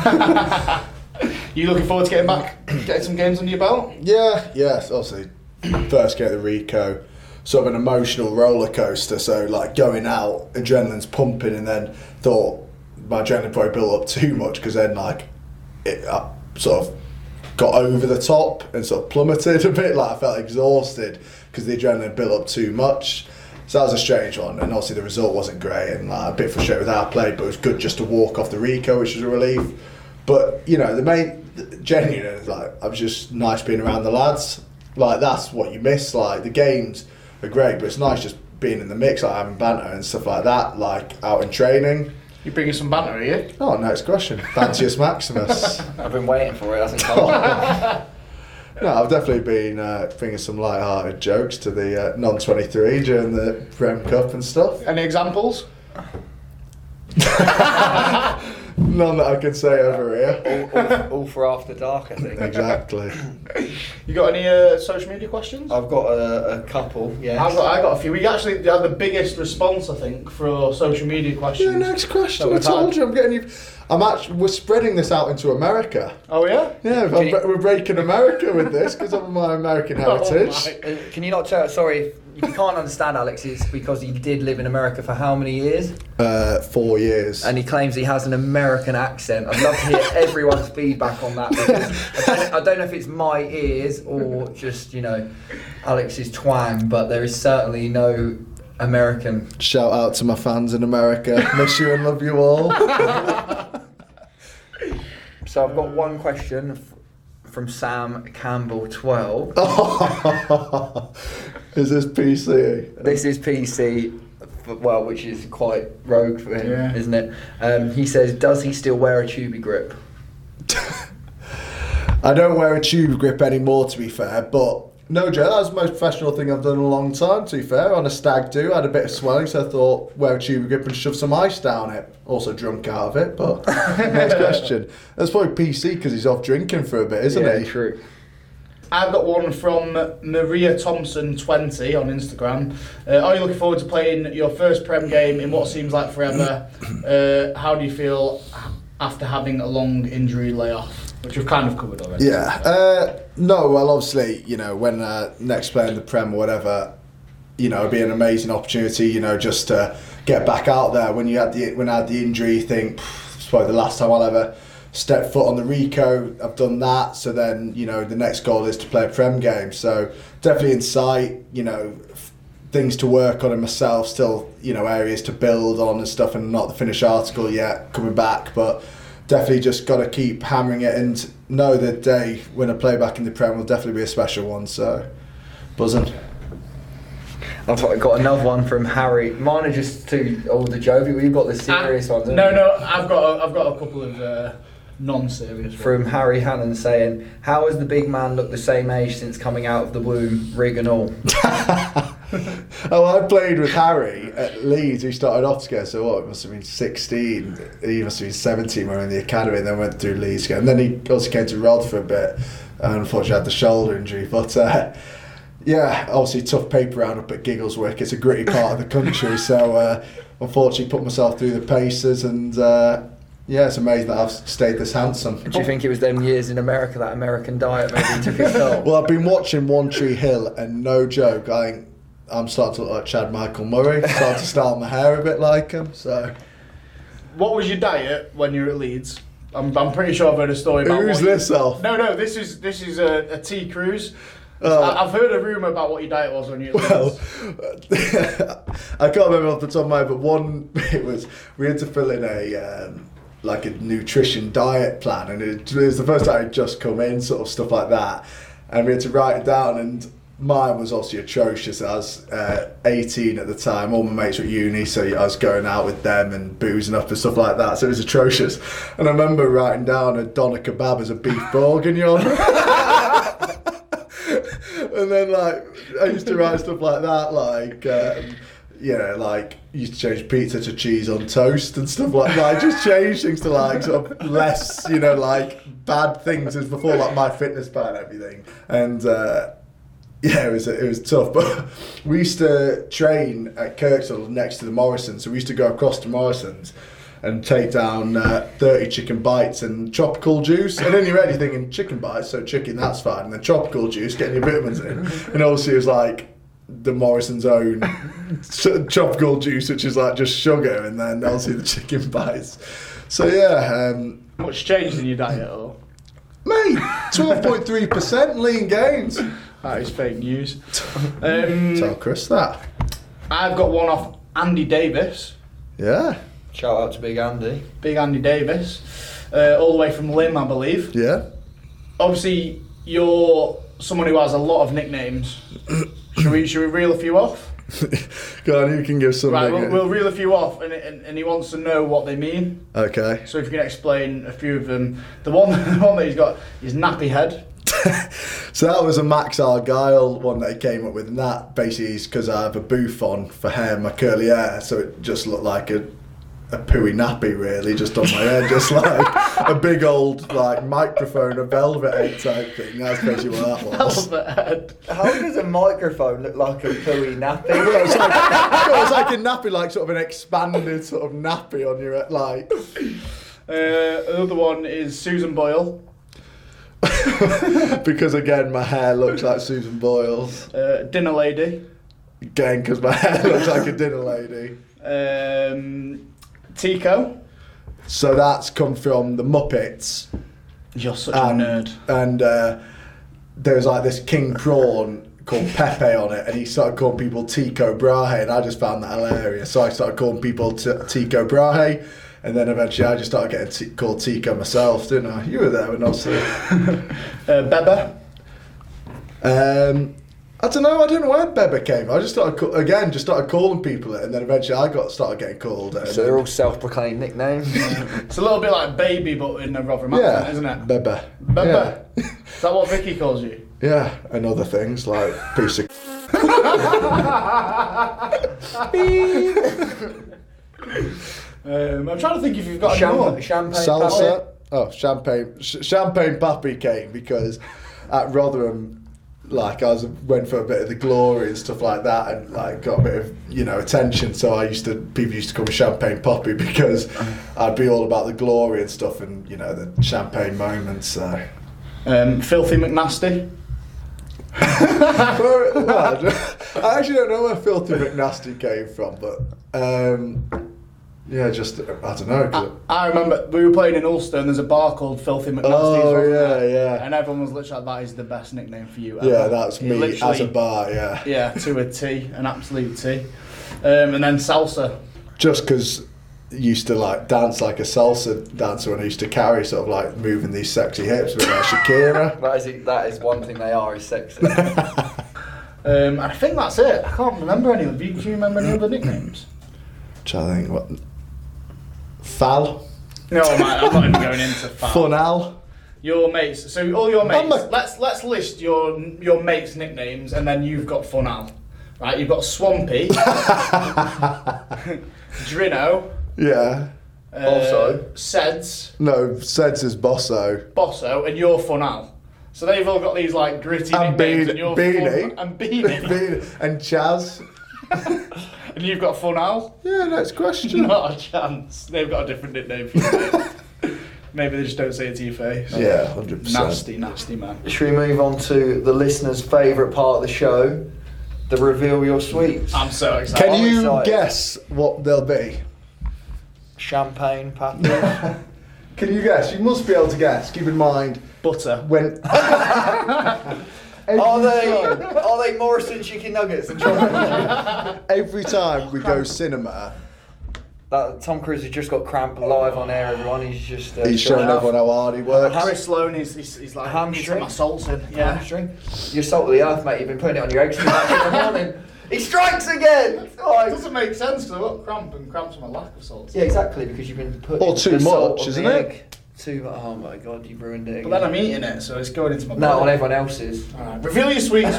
it. You looking forward to getting back, getting some games under your belt? Yeah, yes. Obviously, first game at the Rico, sort of an emotional roller coaster. So like going out, adrenaline's pumping, and then thought my adrenaline probably built up too much because then like it I sort of got over the top and sort of plummeted a bit. Like I felt exhausted because the adrenaline built up too much. So that was a strange one, and obviously the result wasn't great, and like, a bit frustrated with our play, but it was good just to walk off the Rico, which was a relief. But you know, the main, genuine, like, I was just nice being around the lads. Like that's what you miss. Like the games are great, but it's nice just being in the mix, like having banter and stuff like that, like out in training. You bringing some banter, are you? Oh, next question. Fancius Maximus. I've been waiting for it. Hasn't come on. No, I've definitely been uh, bringing some light-hearted jokes to the uh, non twenty-three during the Prem Cup and stuff. Any examples? None that I can say over here. all, all, all for after dark, I think. Exactly. You got any uh, social media questions? I've got a, a couple. Yeah. I've got, I got a few. We actually had the biggest response, I think, for social media questions. Yeah, next question. that I we've told had. you, I'm getting you. I'm actually. We're spreading this out into America. Oh yeah. Yeah, I'm, Can you- we're breaking America with this because of my American heritage. Oh, my. Uh, Can you not tell? Sorry, if you can't understand Alex. It's because he did live in America for how many years? Uh, four years. And he claims he has an American accent. I'd love to hear everyone's feedback on that because I don't, I don't know if it's my ears or just, you know, Alex's twang, but there is certainly no American. Shout out to my fans in America. Miss you and love you all. So I've got one question f- from Sam Campbell twelve. Is this P C? This is P C, f- well, which is quite rogue for him, Yeah. isn't it? Um, he says, does he still wear a tubey grip? I don't wear a tube grip anymore, to be fair, but no, Joe, that was the most professional thing I've done in a long time, to be fair. On a stag do, I had a bit of swelling, so I thought, wear a tube grip and shove some ice down it. Also drunk out of it, but next question. That's probably P C because he's off drinking for a bit, isn't yeah, he? true. I've got one from Maria Thompson twenty on Instagram. Uh, are you looking forward to playing your first Prem game in what seems like forever? Uh, how do you feel after having a long injury layoff, which we've kind of covered already? Yeah. Uh, no, well, obviously, you know, when uh, next playing the Prem or whatever, you know, it'd be an amazing opportunity, you know, just to get back out there. When you had the when I had the injury, you think it's probably the last time I'll ever step foot on the Rico. I've done that, so then, you know, the next goal is to play a Prem game. So definitely in sight, you know, f- things to work on in myself, still, you know, areas to build on and stuff, and not the finished article yet coming back, but definitely just got to keep hammering it and know the day when I play back in the Prem will definitely be a special one. So buzzing. I've got another one from Harry. Mine are just too old to Jovi. We've got the serious ones. haven't No, we? no, I've got a, I've got a couple of uh, non-serious ones. From Harry Hannon saying, how has the big man looked the same age since coming out of the womb, rig and all? Oh, I played with Harry at Leeds. He started off together, so what, it must have been sixteen. He must have been seventeen when we were in the academy, and then went through Leeds again. And then he also came to Rod for a bit, and unfortunately had the shoulder injury. But uh, yeah, obviously tough paper round up at Giggleswick. It's a gritty part of the country, so uh, unfortunately put myself through the paces, and uh, yeah, it's amazing that I've stayed this handsome. Do you think it was them years in America, that American diet maybe took its toll? Well, I've been watching One Tree Hill, and no joke, I think I'm starting to look like Chad Michael Murray. Starting to style my hair a bit like him. So, What was your diet when you were at Leeds? I'm, I'm pretty sure I've heard a story about who's what you- this off? No, no, this is this is a, a T Cruise. Oh. I, I've heard a rumour about what your diet was when you were at Well, Leeds. I can't remember off the top of my head, but one it was we had to fill in a um, like a nutrition diet plan, and it, it was the first time I'd just come in, sort of stuff like that, and we had to write it down. And mine was obviously atrocious. I was uh, eighteen at the time. All my mates were at uni, so I was going out with them and boozing up and stuff like that. So it was atrocious. And I remember writing down a doner kebab as a beef bourguignon. And then, like, I used to write stuff like that, like, um, you know, like, used to change pizza to cheese on toast and stuff like that. I just changed things to, like, sort of less, you know, like, bad things as before, like, my fitness plan and everything. And, uh, yeah, it was it was tough. But we used to train at Kirksall next to the Morrisons, so we used to go across to Morrisons and take down uh, thirty chicken bites and tropical juice. And then you're already thinking chicken bites, so chicken, that's fine. And then tropical juice, getting your vitamins in. And obviously it was like the Morrison's own tropical juice, which is like just sugar, and then obviously the chicken bites. So yeah, um, Much changed in your diet, or? mate, twelve point three percent lean gains. That is fake news. Um, Tell Chris that. I've got one off Andy Davis. Yeah. Shout out to Big Andy. Big Andy Davis. Uh, all the way from Lim, I believe. Yeah. Obviously, you're someone who has a lot of nicknames. should we should we reel a few off? Go on, you can give some. Right, we'll, we'll reel a few off, and, and and he wants to know what they mean. Okay. So if you can explain a few of them. The one, the one that he's got is nappy head. So that was a Max Argyle one that he came up with, and that basically is because I have a booth on for hair, my curly hair, so it just looked like a a pooey nappy really, just on my head, just like a big old like microphone, a velvet head type thing. That's basically what that was. Velvet head. How does a microphone look like a pooey nappy? Well, it's like, well, it's like a nappy, like sort of an expanded sort of nappy on your head, like. Uh, another one is Susan Boyle. Because again, my hair looks like Susan Boyle's. Uh, dinner lady. Again, because my hair looks like a dinner lady. Um, Tico. So that's come from the Muppets. You're such and, a nerd. And uh, there was like this king prawn called Pepe on it, and he started calling people Tico Brahe, and I just found that hilarious. So I started calling people t- Tico Brahe, and then eventually I just started getting t- called Tico myself, didn't I? You were there when I was there. uh, Bebe. Um, I don't know. I don't know where Bebe came. I just started ca- again, just started calling people it, and then eventually I got started getting called it. So they're all self-proclaimed nicknames. It's a little bit like baby, but in a Rotherham yeah, accent, isn't it? Bebe. Bebe. Yeah. Is that what Vicky calls you? Yeah, and other things like piece of. um, I'm trying to think if you've got any Champ- more. champagne. Salsa. Pappy. Oh, champagne. Sh- champagne Pappy came because at Rotherham, like I was went for a bit of the glory and stuff like that, and like got a bit of you know attention. So I used to people used to call me Champagne Poppy because I'd be all about the glory and stuff, and you know the champagne moments. So. Um, Filthy McNasty. well, I actually don't know where Filthy McNasty came from, but um, yeah, just I don't know. 'Cause I, I remember we were playing in Ulster and there's a bar called Filthy McNasty's. Oh, wasn't yeah, there? yeah. And everyone was literally like, that is the best nickname for you ever. yeah, that's It me literally- as a bar. Yeah, Yeah, to a T, an absolute T. Um, and then Salsa. just because. Used to like dance like a salsa dancer when I used to carry sort of like moving these sexy hips with like Shakira. That is, it, that is one thing they are, is sexy. Um, I think that's it. I can't remember any. Do you, do you remember any other nicknames? Trying to think what. Fal. No, man, I'm not even going into fat. Funal. Your mates. So all your mates. I'm a- let's let's list your your mates' nicknames, and then you've got Funal, right? You've got Swampy, Drino. Yeah. Uh, Also. Seds, No, Seds is Bosso. Bosso, and you're Funal. So they've all got these like gritty And nicknames, Bean- and you're Beanie. Fun, and Beanie, Bean- and Chaz. and you've got Funal. Yeah, next question. Not a chance. They've got a different nickname for you. Mate. Maybe they just don't say it to your face. Yeah, one hundred percent. Nasty, nasty man. Should we move on to the listeners' favourite part of the show, the reveal your sweets? I'm so excited. Can I'm you excited. guess what they'll be? Champagne Pappy. Can you guess? You must be able to guess. Keep in mind Butter. when. Are they are they Morrison chicken nuggets and chocolate? Every time we go cinema, That Tom Cruise has just got cramp live on air. Everyone, he's just uh, he's showing off. everyone how hard he works. Chris Sloan is he's, he's like Hamstring. he's my salsa. Yeah. Hamstring. You're salt of the earth, mate. You've been putting it on your eggs too much in the morning. He strikes again. It Like- doesn't make sense because I've got cramp and cramp's my lack of salt. yeah, exactly, because you've been putting Or too the salt much, on isn't the it? egg. Too much. Oh my god, you've ruined it. But Again. then I'm eating it, so it's going into my No, on body. everyone else's. Alright, reveal your sweets.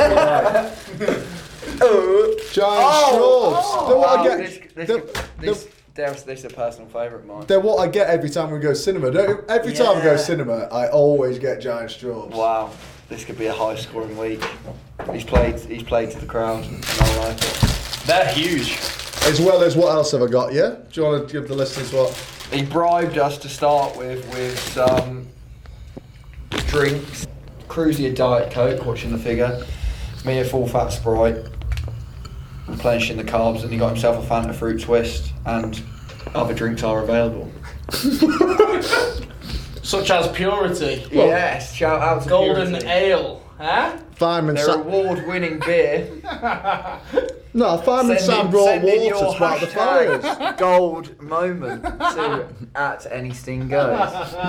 Oh, Giant straws. They're what I get. This, this, they're, this, they're- this, this is a personal favourite of mine. they're what I get every time we go cinema. Don't, every time we go Yeah. cinema, I always get giant straws. Wow, this could be a high-scoring week. He's played. He's played to the crowd, and I like it. They're huge. As well as what else have I got? Yeah. Do you want to give the listeners what? He bribed us to start with with some drinks. Cruzy a Diet Coke, watching the figure. Me a full fat Sprite, replenishing the carbs, and he got himself a Fanta Fruit Twist, and other drinks are available. Such as Purity. Well, yes, shout out to Golden Purity. Ale. Huh? Fireman Their Sa- award-winning beer. No, Fireman Send Sam in- brought send in water your to spark the hashtag fires. Gold moment to at Any Sting Goes.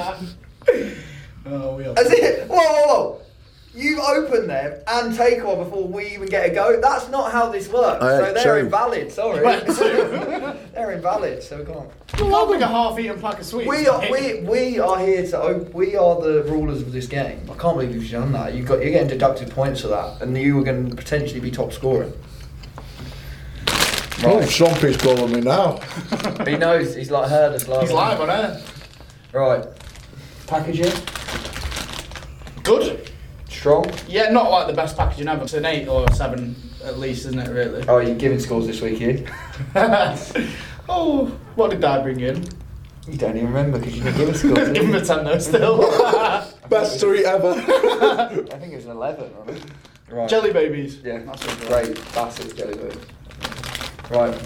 Oh, we are. As it, whoa, whoa, whoa. You open them and take one before we even get a go. That's not how this works. I So they're two. invalid, sorry. Went two. They're invalid, so go on. You're having a half-eaten pack of sweets. We are we we are here to op- we are the rulers of this game. I can't believe you've done that. You got you're getting deducted points for that, and you were going to potentially be top scoring. Oh, Stompy's calling me now. He knows. He's like heard us live. He's live on air. Right. Packaging. Good. Strong. Yeah, not like the best packaging ever. It's an eight or a seven at least, isn't it? Really. Oh, you're giving scores this week, you? Oh, what did Dad bring in? You don't even remember because you didn't give a score. Give him a ten though. Still. Best tweet ever. I think it was an eleven. Wasn't it? Right. Jelly babies. Yeah, That's what it great. Bastards, jelly babies. Right.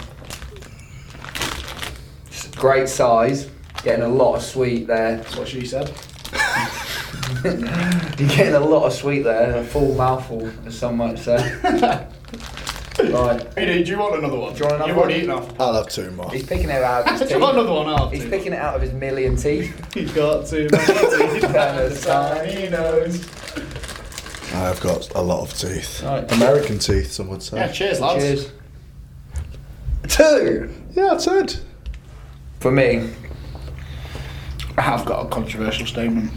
S- Great size. Getting a lot of sweet there. That's what she said. You're getting a lot of sweet there. A full mouthful, as some might say. Right. Hey, do you want another one? Do you want another You've one? already eaten half. I'll have two more. He's picking it out of his Do you want teeth. another one? I'll have He's two. picking it out of his million teeth. He's got too many teeth and a tiny nose. I've got a lot of teeth. Right. American teeth, some would say. Yeah, cheers, lads. Cheers. Two. Yeah, I said. For me. I have got a controversial statement.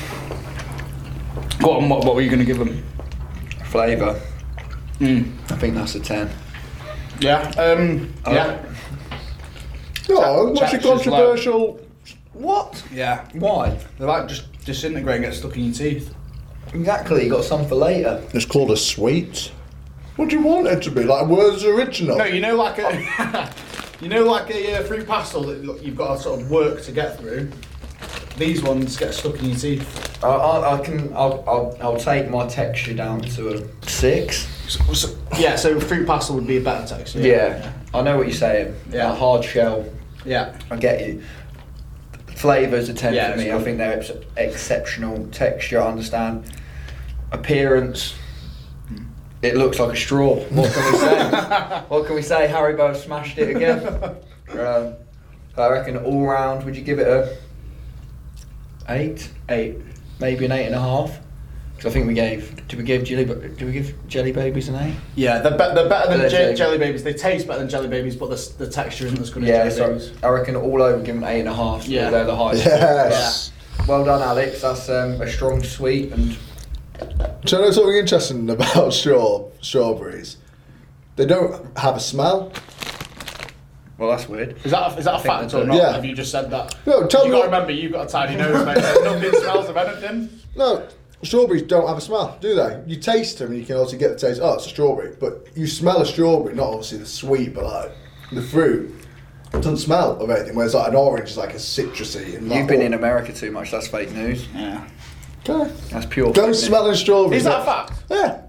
Go on, what, what were you going to give them? Flavour. Mm. I think that's a ten. Yeah, um, Oh. yeah. No, what's your Texture's low. controversial? What? Yeah. Why? They like just disintegrate and get stuck in your teeth. Exactly, you got some for later. It's called a sweet. What do you want it to be? Like words original? No, you know, like a, you know, like a uh, fruit pastel that look, you've got to sort of work to get through. These ones get stuck in your teeth. I, I, I can. I'll, I'll. I'll take my texture down to a six. So, so, yeah, so fruit pastel would be a better texture. Yeah, I know what you're saying. Yeah. A hard shell. Yeah. I get you. Flavours a ten Yeah, for me. it's I good. think they're ex- exceptional. Texture, I understand. Appearance. It looks like a straw. What can we say? What can we say? Haribo smashed it again. Um, I reckon all round. Would you give it a eight? Eight. Maybe an eight and a half. Because I think we gave. Did we give jelly? Did we give jelly babies an eight? Yeah, they're, be- they're better than They're je- jelly- jelly babies. They taste better than jelly babies, but the, the texture isn't as good Yeah, as jelly so babies. I reckon all over give them eight and a half. So Yeah. they're the highest. Yes. Well done, Alex. That's um, a strong sweet and. Do you know something interesting about straw strawberries? They don't have a smell. Well, that's weird. Is that a, is that a think fact that's or it. not? Yeah. Have you just said that? No, tell you me got to what- remember, you've got a tiny nose, mate. Nothing smells of anything. No, strawberries don't have a smell, do they? You taste them and you can also get the taste. Oh, it's a strawberry, but you smell a strawberry, not obviously the sweet, but like the fruit. It doesn't smell of anything. Whereas like an orange is like a citrusy. And like, You've been oh, in America too much. That's fake news. Yeah. Okay. That's pure. Don't fake smell news. in strawberries. Is that a fact? Yeah.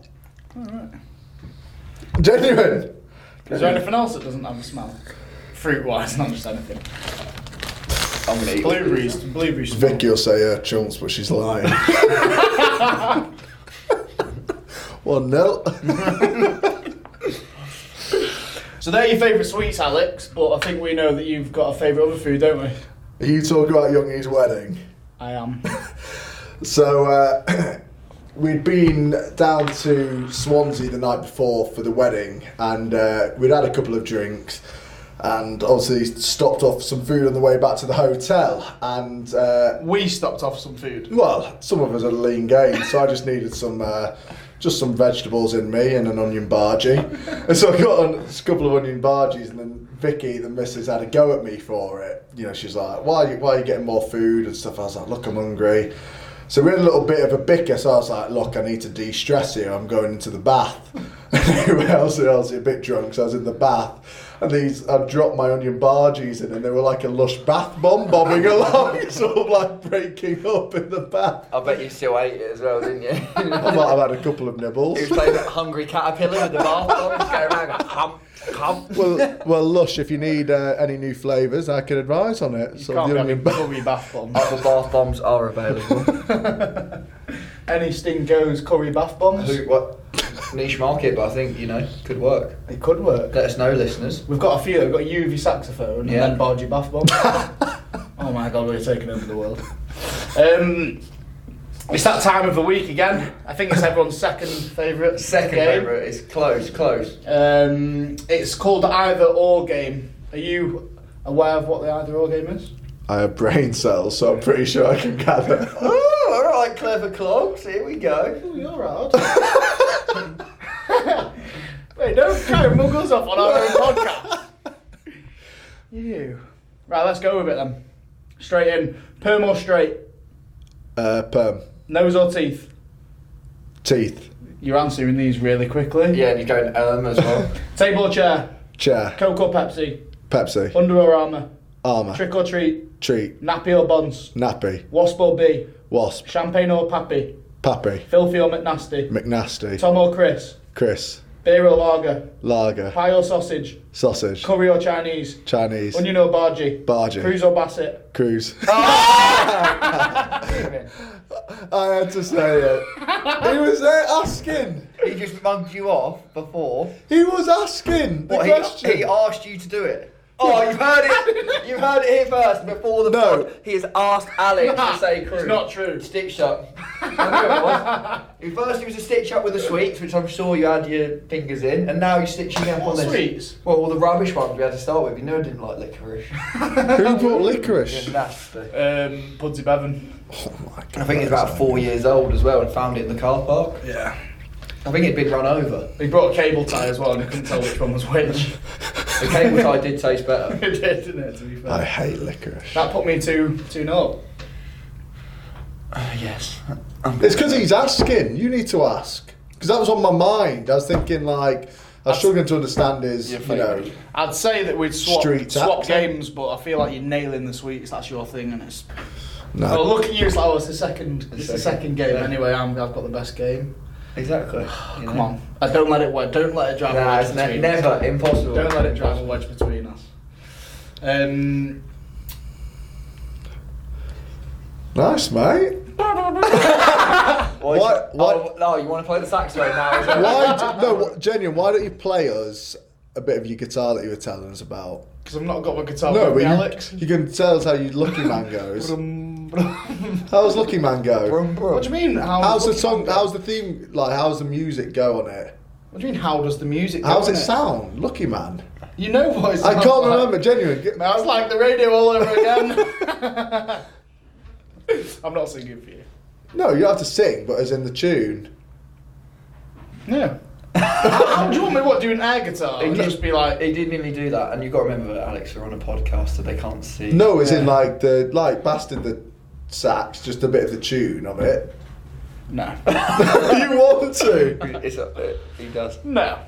Genuine. Is there anything else that doesn't have a smell? Fruit-wise, not just anything. I'm gonna eat Blueberries, blueberries. smell. Vicky will say her chunks, but she's lying. One nil. So they're your favourite sweets, Alex, but I think we know that you've got a favourite other food, don't we? Are you talking about Youngie's wedding? I am. So uh, we'd been down to Swansea the night before for the wedding, and uh, we'd had a couple of drinks, and obviously stopped off some food on the way back to the hotel. And uh, We stopped off some food. well, some of us had a lean gain, so I just needed some. Uh, just some vegetables in me and an onion bhaji. And so I got on a couple of onion bhajis, and then Vicky, the missus, had a go at me for it. You know, she's like, why are you, why are you getting more food and stuff? I was like, look, I'm hungry. So we had a little bit of a bicker, so I was like, look, I need to de-stress here, I'm going into the bath. Anyway, I was, I was a bit drunk, so I was in the bath. And these, I dropped my onion bhajis in, and they were like a Lush bath bomb bobbing along, sort of like breaking up in the bath. I bet you still ate it as well, didn't you? I might have had a couple of nibbles. He was playing that hungry caterpillar with the bath bombs, going around going, hum, hum. Well, well, Lush, if you need uh, any new flavours, I can advise on it. You So can't the be onion having ba- curry bath bombs. Other bath bombs are available. Any Sting Goes curry bath bombs? Who, what? Niche market, but I think, you know, could work. It could work. Let us know, listeners. We've got a few. We've got you with your saxophone Yeah. and then Bargy Bath Bomb. Oh my god, we're taking over the world. Um, it's that time of the week again. I think it's everyone's second favourite Second game. favourite is close, close. Um, it's called the Either Or game. Are you aware of what the Either Or game is? I have brain cells, so I'm pretty sure I can gather. Oh, all right, clever clogs. Here we go. Oh, you're right. Wait, don't carry muggles off on our own podcast. You. Right, let's go with it then. Straight in. Perm or straight? Uh, perm. Nose or teeth? Teeth. You're answering these really quickly. Yeah, and you're going um as well. Table or chair? Chair. Coke or Pepsi? Pepsi. Under or Armour? Armour. Trick or treat? Treat. Nappy or buns? Nappy. Wasp or bee? Wasp. Champagne or pappy? Pappy. Filthy or McNasty? McNasty. Tom or Chris? Chris. Beer or lager? Lager. Pie or sausage? Sausage. Curry or Chinese? Chinese. Onion or bargee? Bargee. Cruise or Bassett? Cruise. Oh! I had to say it. He was there asking. He just mugged you off before. He was asking the What, question. he, he asked you to do it? Oh, you've heard it. You heard it here first. Before the No. pod, he has asked Alex to say cruise. It's not true. Stitch up. I knew it was. He first he was a stitch up with the sweets, which I'm sure you had your fingers in, and now you're stitching up What on this. sweets? Well, all the rubbish ones we had to start with. You know I didn't like licorice. Who brought licorice? Yeah, nasty. Um, Pudsey Bevan. Oh my god. I think he's about four years old as well and found it in the car park. Yeah. I think it'd been run over. He brought a cable tie as well and he couldn't tell which one was which. The cable tie did taste better. It did, didn't it, to be fair. I hate licorice. That put me two, two nil. Uh, yes. It's because he's asking. You need to ask. Because that was on my mind. I was thinking like, I was struggling to understand his, Your you know. favourite. I'd say that we'd swap, Street swap accent. games, but I feel like you're nailing the sweets. That's your thing, and it's. No. Oh, look at you! It's like, oh, it's the second. It's the second. second game. Yeah. Anyway, I'm, I've got the best game. Exactly. You Come know. on, uh, don't let it. wed- Don't let it drive a Nah, wedge it's ne- between never us. impossible. Don't let it drive a wedge between us. Um. Nice, mate. Why? Why- why- Oh, no, you want to play the saxophone now? Is that Why? Do, no, what- genuine. Why don't you play us a bit of your guitar that you were telling us about? Because I've not got my guitar No, with me, but Alex. you, you can tell us how your Lucky Man goes. Brum, brum. How's Lucky Man go? Brum, brum. What do you mean? How How's the Lucky song? Man go? How's the theme? Like, how's the music go on it? What do you mean? How does the music? How's go it on sound? Lucky Man. You know what it I sounds can't like. remember. Genuine. Get- That was like the radio all over again. I'm not singing for you. No, you don't have to sing, but as in the tune. Yeah. How do you want me what do an air guitar? He And did- just be like, He did nearly do that, and you've got to remember that Alex are on a podcast, so they can't see. No, as in Yeah. like the like bastard the sax, just a bit of the tune of it. no, You want to? It's up there. He does. no.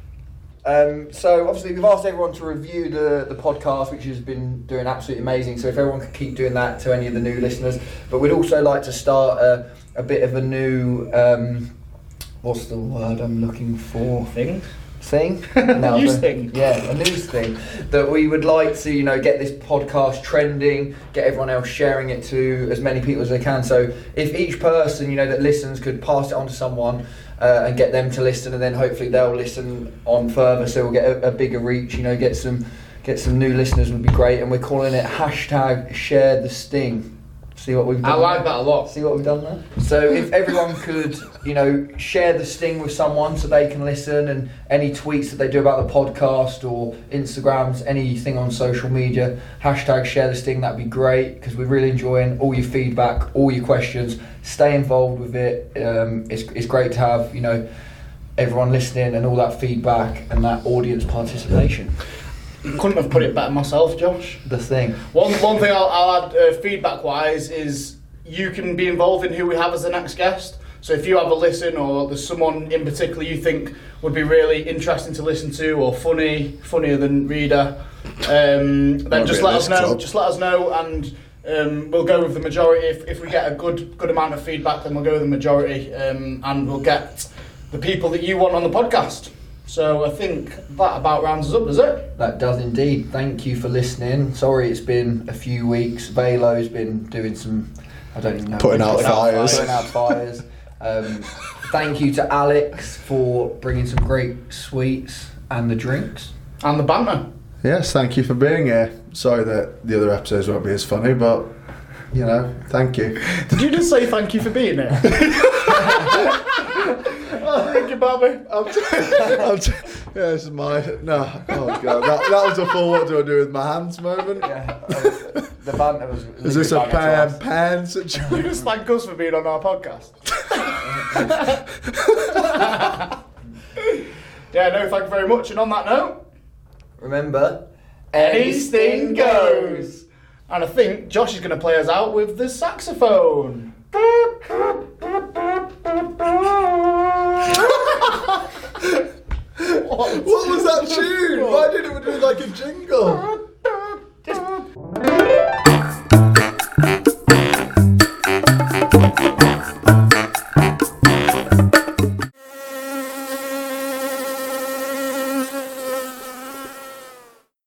Um, so obviously we've asked everyone to review the, the podcast, which has been doing absolutely amazing. So if everyone could keep doing that to any of the new listeners, but we'd also like to start a, a bit of a new um, what's the word I'm looking for? Thing. Thing? News the- thing. Yeah, a news thing that we would like to, you know, get this podcast trending, get everyone else sharing it to as many people as they can. So if each person, you know, that listens could pass it on to someone uh, and get them to listen, and then hopefully they'll listen on further, so we'll get a, a bigger reach. You know, get some get some new listeners would be great. And we're calling it hashtag Share the Sting. See what we've done. I like that a lot. See what we've done there? So if everyone could, you know, share the sting with someone so they can listen, and any tweets that they do about the podcast or Instagrams, anything on social media, hashtag share the sting, that'd be great, because we're really enjoying all your feedback, all your questions. Stay involved with it. Um, it's, it's great to have, you know, everyone listening and all that feedback and that audience participation. Couldn't have put it better myself, Josh. The thing. One one thing I'll, I'll add uh, feedback wise is you can be involved in who we have as the next guest. So if you have a listen, or there's someone in particular you think would be really interesting to listen to, or funny, funnier than Reader, um, then Might just be a let us list know. club. Just let us know, and um, we'll go with the majority. If if we get a good good amount of feedback, then we'll go with the majority, um, and we'll get the people that you want on the podcast. So I think that about rounds us up, does it? That does indeed. Thank you for listening. Sorry it's been a few weeks. Velo's been doing some, I don't even know. Putting out fires. Putting out fires. Um, thank you to Alex for bringing some great sweets and the drinks. And the banter. Yes, thank you for being here. Sorry that the other episodes won't be as funny, but, you know, thank you. Did you just say thank you for being here? Oh, thank you, Bobby. I'm t- I'm t- yeah, this is my... No, oh, God. That, that was a full what do I do with my hands moment. Yeah, uh, the banter was... Is this a pan pan situation? You just thank us for being on our podcast. Yeah, no, thank you very much. And on that note... Remember, anything goes. And I think Josh is going to play us out with the saxophone. What was that tune? Why didn't we do like a jingle?